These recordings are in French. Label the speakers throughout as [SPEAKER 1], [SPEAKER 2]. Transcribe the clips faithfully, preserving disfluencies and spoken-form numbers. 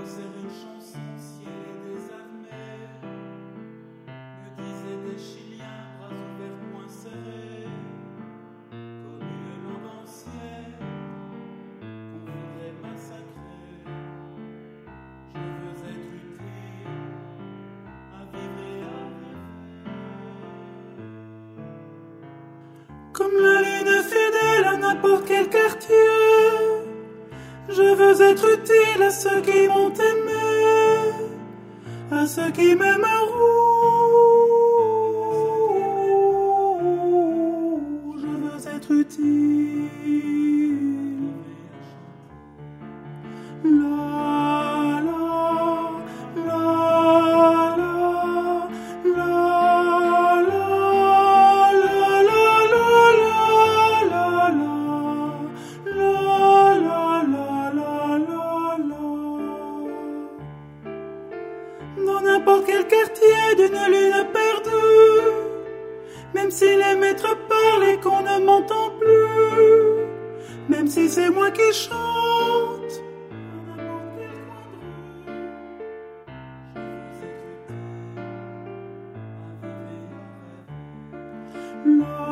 [SPEAKER 1] sert une chanson si elle est désarmée? Me disaient des Chiliens, bras ouverts, poings serrés, comme une langue ancienne qu'on voudrait massacrer. Je veux être utile à vivre et à rêver. Comme la lune fidèle à n'importe quel quartier, je veux être utile à ceux qui m'ont aimé, à ceux qui m'aimeront. Je veux être utile. La, la, la, la, la, la, dans n'importe quel quartier d'une lune perdue, même si les maîtres parlent et qu'on ne m'entend plus, même si c'est moi qui chante, dans n'importe quel coin de rue, je veux être utile à vivre et à rêver.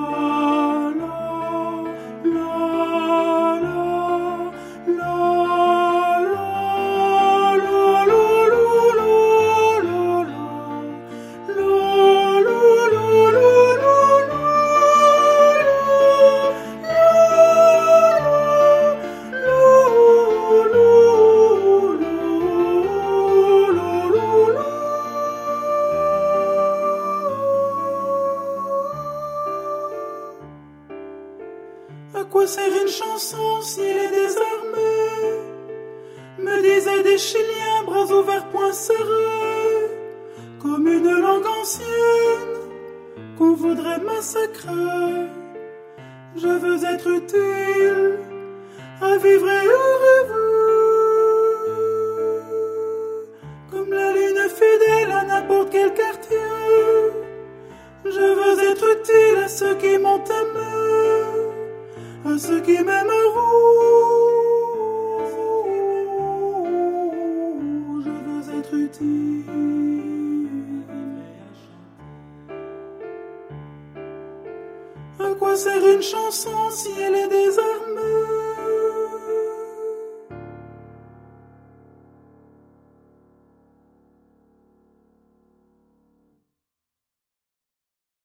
[SPEAKER 1] À quoi sert une chanson si elle est désarmée? Me disaient des Chiliens, bras ouverts, poings serrés, comme une langue ancienne qu'on voudrait massacrer. Je veux être utile à vivre et à rêver, comme la lune fidèle à n'importe quel quartier. Je veux être utile à ceux qui m'ont aimé, à ceux qui m'aimeront. Je veux être utile à chanter. À quoi sert une chanson si elle est désarmée?